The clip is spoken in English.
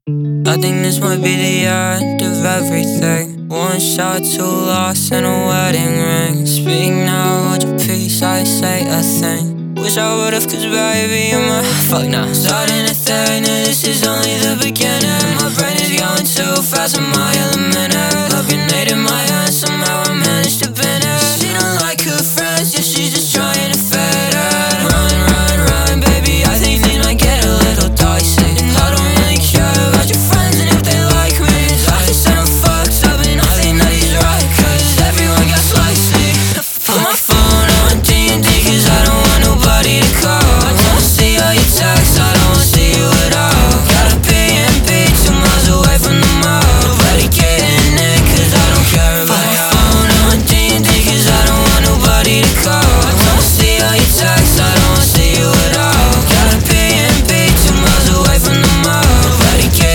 I think this might be the end of everything. One shot, two lost, and a wedding ring. Speak now, hold your peace, I say a thing. Wish I would've, cause baby, you're my fuck now. Starting to think that this is only the beginning.